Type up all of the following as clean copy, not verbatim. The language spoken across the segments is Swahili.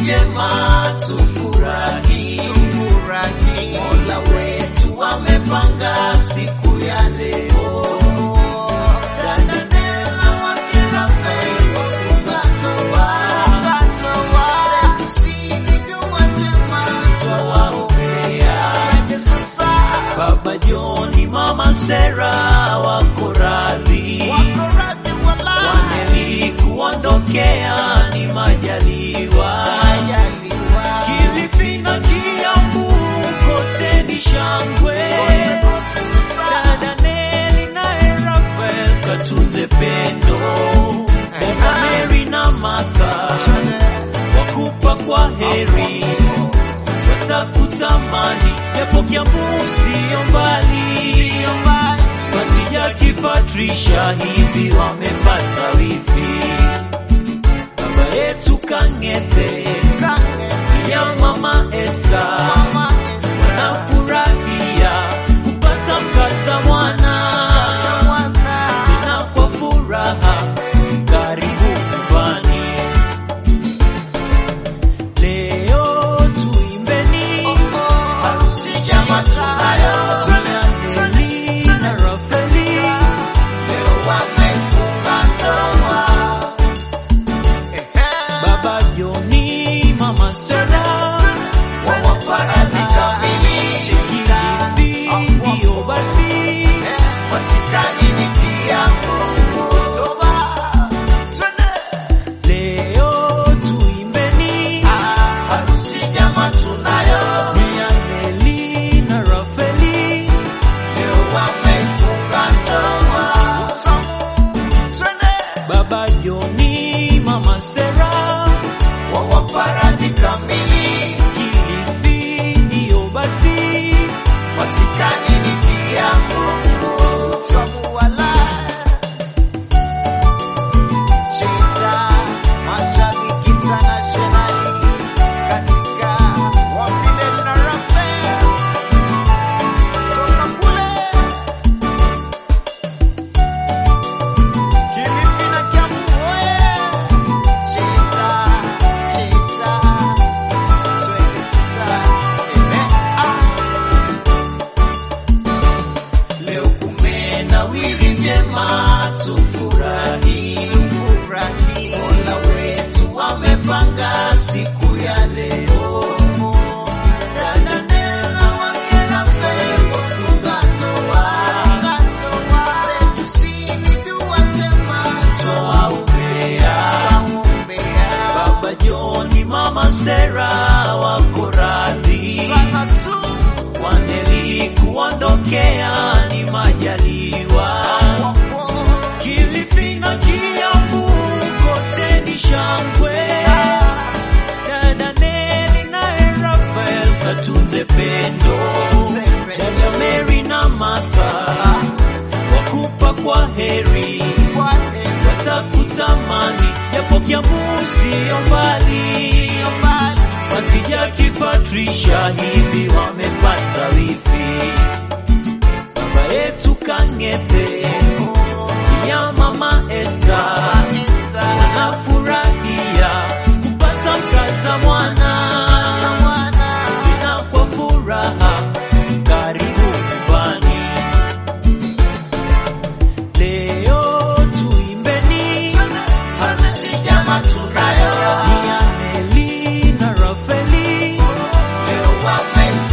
vyema tufurahi, Mola wetu amepanga siku ya leo. Dada Nella wake Rafael wafunga ndoa, sisi dua njema twawaombea. Baba John, Mama Sarah wako radhi, Waneli kuondokea ni majaliwa. Kilifi na Kiambu kote ni shangwe. Dada Neli na Rafael katunze pendo. Dada Mary na Maka wakupa kwa heri, watakutamani japo Kiambu sio mbali. Jackie Patricia hivi wamepata wifi. Baba yetu Kangethe ya Mama Esther wanafurahia kupata mkaza mwana. Tena kwa furaha karibu nyumbani. Leo tuimbeni harusi jamaa tunayo. Baba Joni, Mama Sarah wawaparadhi kamili. Kilifi ndio basi wasikani ni Kiambu. Leo tuimbeni harusi jamaa tunayo. Neli na Rafaeli leo wamefunga ndoa. Baba Joni, Mama Sarah wawaparadhi kamili. Kilifi ndio basi wasikani ni Kiambu. Tufurahi, Mola wetu amepanga siku ya leo. Dada Nella wake Rafael wafunga ndoa, sisi dua njema twawaombea. Baba John, Mama Sarah wako radhi, Waneli kuondokea ni majaliwa. Kilifi na Kiambu kote ni shangwe. Dada Neli na Rafael katunze pendo. Dada Mary na Maka wakupa kwa heri, watakutamani japo Kiambu sio mbali. Jackie Patricia hivi wamepata wifi. Baba yetu Kangethe ya Mama Esther wanafurahia kupata mkaza mwana. Tena kwa furaha karibu nyumbani. Leo tuimbeni harusi jamaa tunayo. Neli na Rafaeli leo wame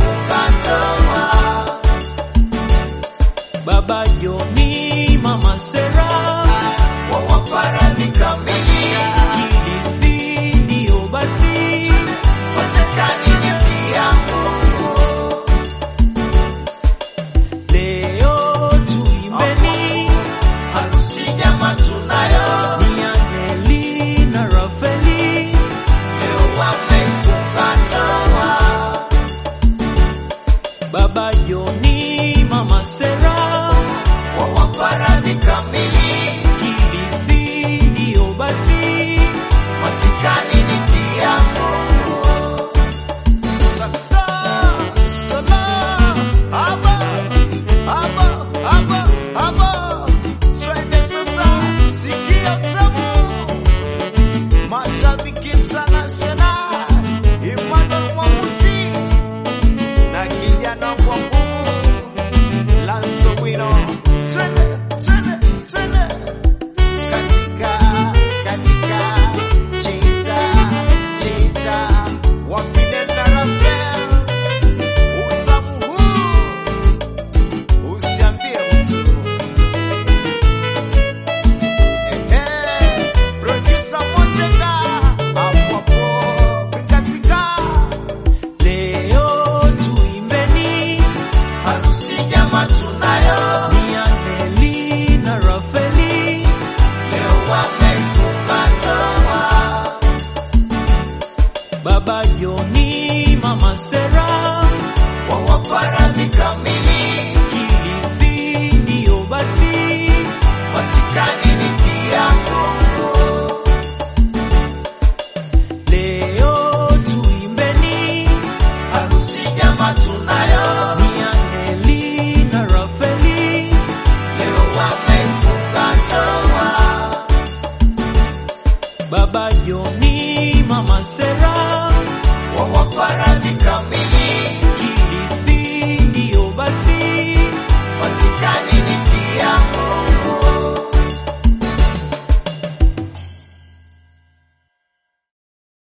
Baba Joni, Mama Sera, wawafarati kamili, Kilifi ndio basi masikani